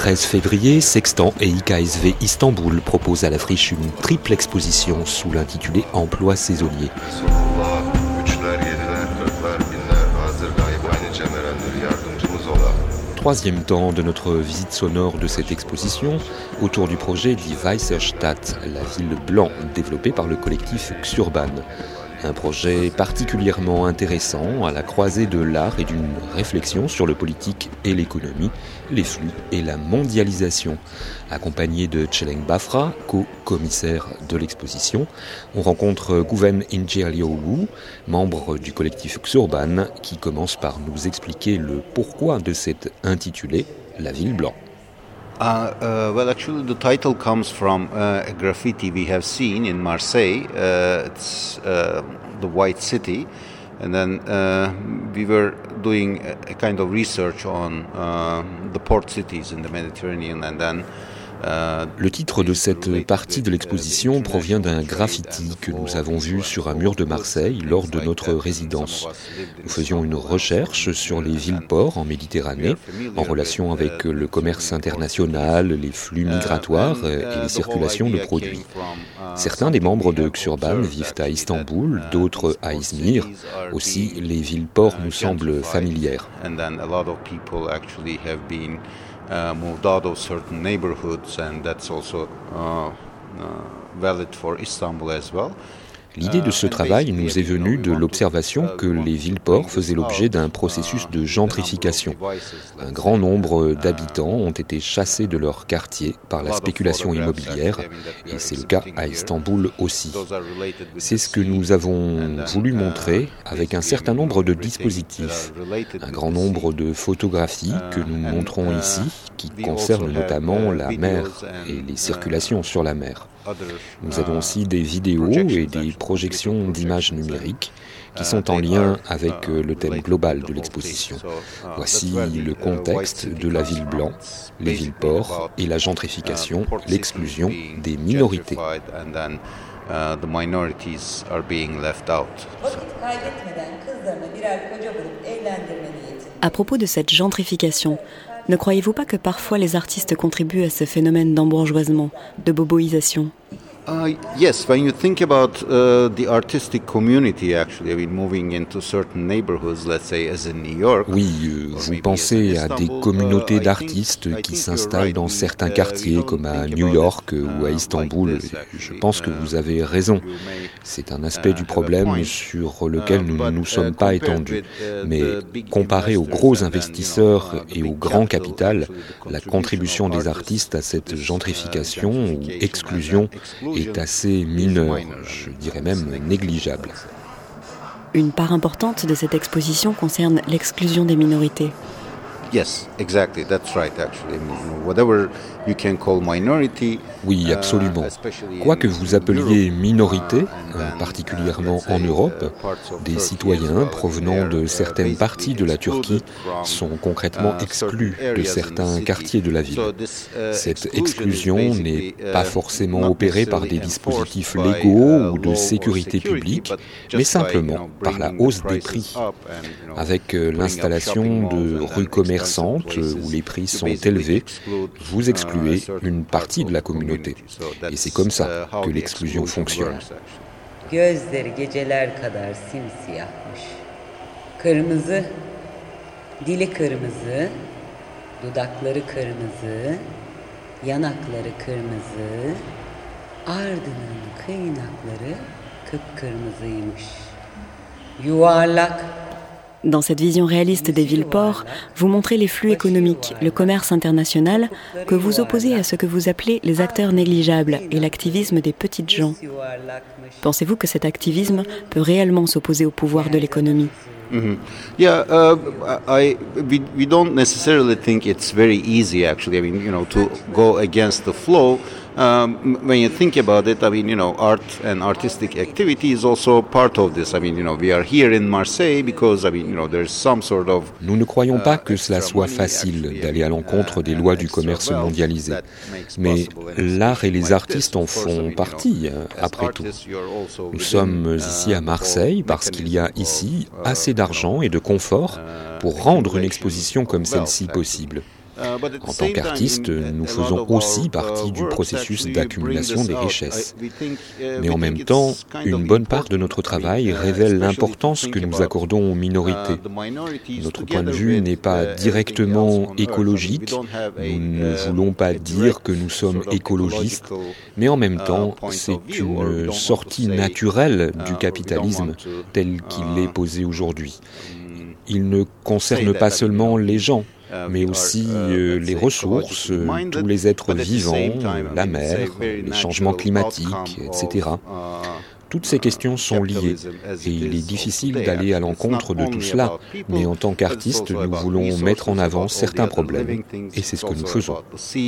13 février, Sextant et IKSV Istanbul proposent à la Friche une triple exposition sous l'intitulé « Emploi saisonnier ». Troisième temps de notre visite sonore de cette exposition, autour du projet Die Weiße Stadt, la ville blanc, développé par le collectif Xurban. Un projet particulièrement intéressant à la croisée de l'art et d'une réflexion sur le politique et l'économie, les flux et la mondialisation. Accompagné de Tcheleng Bafra, co-commissaire de l'exposition, on rencontre Guven Injelioglu, membre du collectif Xurban, qui commence par nous expliquer le pourquoi de cet intitulé « La ville blanc ». Well, actually, the title comes from a graffiti we have seen in Marseille. It's the White City, and then we were doing a kind of research on the port cities in the Mediterranean, and then. Le titre de cette partie de l'exposition provient d'un graffiti que nous avons vu sur un mur de Marseille lors de notre résidence. Nous faisions une recherche sur les villes-ports en Méditerranée, en relation avec le commerce international, les flux migratoires et les circulations de produits. Certains des membres de Xurban vivent à Istanbul, d'autres à Izmir. Aussi, les villes-ports nous semblent familières. Moved out of certain neighborhoods, and that's also valid for Istanbul as well. L'idée de ce travail nous est venue de l'observation que les villes-ports faisaient l'objet d'un processus de gentrification. Un grand nombre d'habitants ont été chassés de leur quartier par la spéculation immobilière, et c'est le cas à Istanbul aussi. C'est ce que nous avons voulu montrer avec un certain nombre de dispositifs, un grand nombre de photographies que nous montrons ici, qui concernent notamment la mer et les circulations sur la mer. Nous avons aussi des vidéos et des projections d'images numériques qui sont en lien avec le thème global de l'exposition. Voici le contexte de la ville blanc, les villes-ports et la gentrification, l'exclusion des minorités. À propos de cette gentrification, ne croyez-vous pas que parfois les artistes contribuent à ce phénomène d'embourgeoisement, de boboisation ? Yes, when you think about the artistic community, actually, I mean, moving into certain neighborhoods, let's say, as in New York. Oui, vous pensez à des communautés d'artistes qui s'installent dans certains quartiers, comme à New York ou à Istanbul. Je pense que vous avez raison. C'est un aspect du problème sur lequel nous ne nous sommes pas étendus. Mais comparé aux gros investisseurs et au grand capital, la contribution des artistes à cette gentrification ou exclusion est assez mineure, je dirais même négligeable. Une part importante de cette exposition concerne l'exclusion des minorités. Yes, exactly. That's right, actually. Whatever you can call minority. Oui, absolument. Quoi que vous appeliez minorité, particulièrement en Europe, des citoyens provenant de certaines parties de la Turquie sont concrètement exclus de certains quartiers de la ville. Cette exclusion n'est pas forcément opérée par des dispositifs légaux ou de sécurité publique, mais simplement par la hausse des prix. Avec l'installation de rues commerçantes où les prix sont élevés, vous excluez une partie de la communauté. Et c'est comme ça que l'exclusion fonctionne. Gözleri geceler kadar simsiyahmış. Kırmızı, dili kırmızı, dudakları kırmızı, yanakları kırmızı, ardının kıynakları kıpkırmızıymış. Yuvarlak. Dans cette vision réaliste des villes-ports, vous montrez les flux économiques, le commerce international, que vous opposez à ce que vous appelez les acteurs négligeables et l'activisme des petites gens. Pensez-vous que cet activisme peut réellement s'opposer au pouvoir de l'économie ? Mm-hmm. Yeah, we don't necessarily think it's very easy, actually. I mean, to go against the flow. When you think about it, I mean, art and artistic activity is also part of this. I mean, we are here in Marseille because, I mean, there's some sort of. Nous ne croyons pas que cela soit facile d'aller à l'encontre des lois du commerce mondialisé. Mais l'art et les artistes en font partie, après tout. Nous sommes ici à Marseille parce qu'il y a ici assez d'argent et de confort pour rendre une exposition comme celle-ci possible. En tant qu'artistes, nous faisons aussi partie du processus d'accumulation des richesses. Mais en même temps, une bonne part de notre travail révèle l'importance que nous accordons aux minorités. Notre point de vue n'est pas directement écologique. Nous ne voulons pas dire que nous sommes écologistes, mais en même temps, c'est une sortie naturelle du capitalisme tel qu'il est posé aujourd'hui. Il ne concerne pas seulement les gens, mais aussi les ressources, tous les êtres vivants, la mer, les changements climatiques, etc. Toutes ces questions sont liées et il est difficile d'aller à l'encontre de tout cela, mais en tant qu'artistes, nous voulons mettre en avant certains problèmes et c'est ce que nous faisons.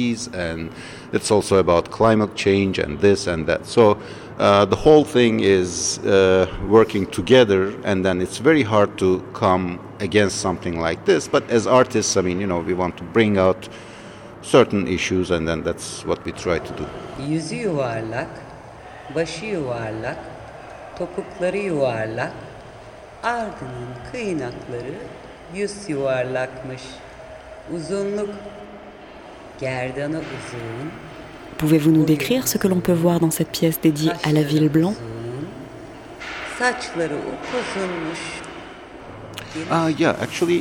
The whole thing is working together, and then it's very hard to come against something like this. But as artists, I mean, we want to bring out certain issues, and then that's what we try to do. Yüzü yuvarlak, başı yuvarlak, topukları yuvarlak, ardının kıynakları yüz yuvarlakmış. Uzunluk, gerdanı uzun. Pouvez-vous nous décrire ce que l'on peut voir dans cette pièce dédiée à la ville blanc? Yeah, actually,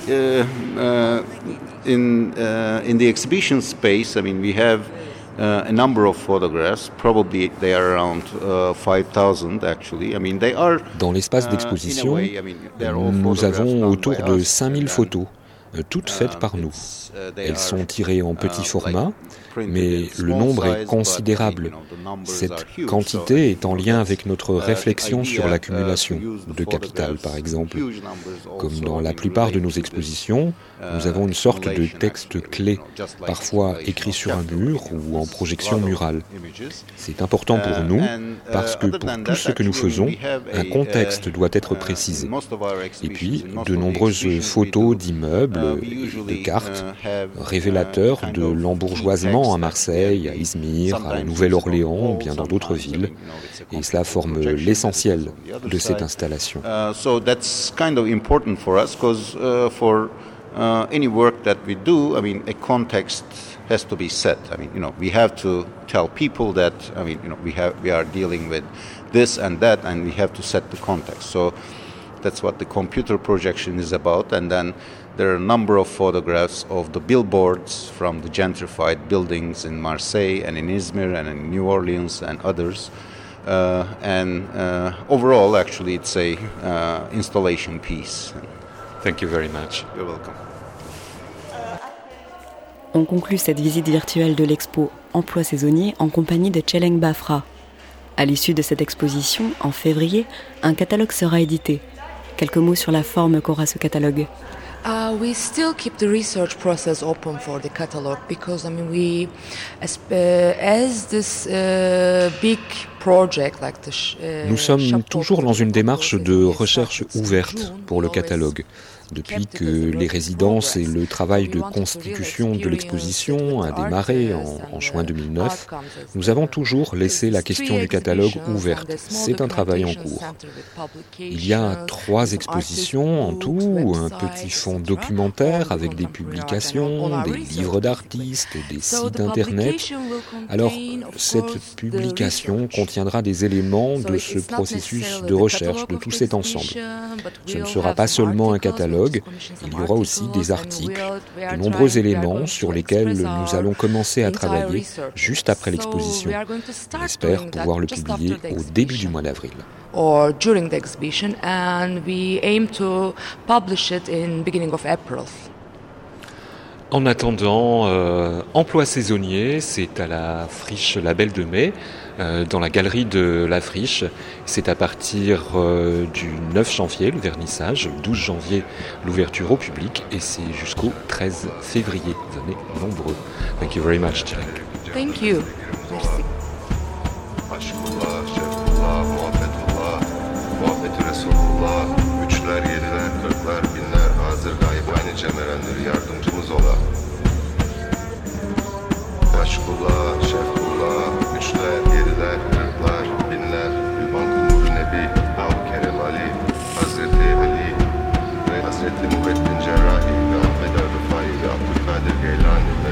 in the exhibition space, I mean, we have a number of photographs. Probably they are around 5,000 actually. I mean, they are. Dans l'espace d'exposition, nous avons autour de 5000 photos, toutes faites par nous. Elles sont tirées en petit format, mais le nombre est considérable. Cette quantité est en lien avec notre réflexion sur l'accumulation de capital, par exemple. Comme dans la plupart de nos expositions, nous avons une sorte de texte clé, parfois écrit sur un mur ou en projection murale. C'est important pour nous parce que pour tout ce que nous faisons, un contexte doit être précisé. Et puis, de nombreuses photos d'immeubles, de cartes, révélateurs de l'embourgeoisement à Marseille, à Izmir, à Nouvelle-Orléans ou bien dans d'autres villes. Et cela forme l'essentiel de cette installation. So that's kind of important for us because for any work that we do, I mean, a context has to be set. I mean, we have to tell people that, I mean, we are dealing with this and that, and we have to set the context. So that's what the computer projection is about. And then there are a number of photographs of the billboards from the gentrified buildings in Marseille and in Izmir and in New Orleans and others. Overall, actually, it's a installation piece. Thank you very much. You're welcome. On conclut cette visite virtuelle de l'expo Emploi saisonnier en compagnie de Tcheleng Bafra. À l'issue de cette exposition, en février, un catalogue sera édité. Quelques mots sur la forme qu'aura ce catalogue. We still keep the research process open for the catalog because as this big project like the Nous sommes toujours dans une démarche de recherche ouverte pour le catalogue. Depuis que les résidences et le travail de constitution de l'exposition a démarré en juin 2009, nous avons toujours laissé la question du catalogue ouverte. C'est un travail en cours. Il y a 3 expositions en tout, un petit fonds documentaire avec des publications, des livres d'artistes, des sites internet. Alors, cette publication contiendra des éléments de ce processus de recherche, de tout cet ensemble. Ce ne sera pas seulement un catalogue, il y aura aussi des articles, de nombreux éléments sur lesquels nous allons commencer à travailler juste après l'exposition. On espère pouvoir le publier au début du mois d'avril. Or during the exhibition, and we aim to publish it in beginning of April. En attendant, Emploi saisonnier, c'est à la Friche La Belle de Mai, dans la galerie de la Friche. C'est à partir du 9 janvier, le vernissage, le 12 janvier, l'ouverture au public, et c'est jusqu'au 13 février. Venez nombreux. Thank you very much, Tcheleng. Thank you. Merci. Yardımcımız ola. Aşkullah, şefkullah, üçler, yediler, kırklar, binler, Ülban Nur Nebi, Abu Kerem Ali, Hazreti Ali ve Hazreti Muhittin Cerrahi ve Ahmet Rıfai ve Abdülkadir Geylani.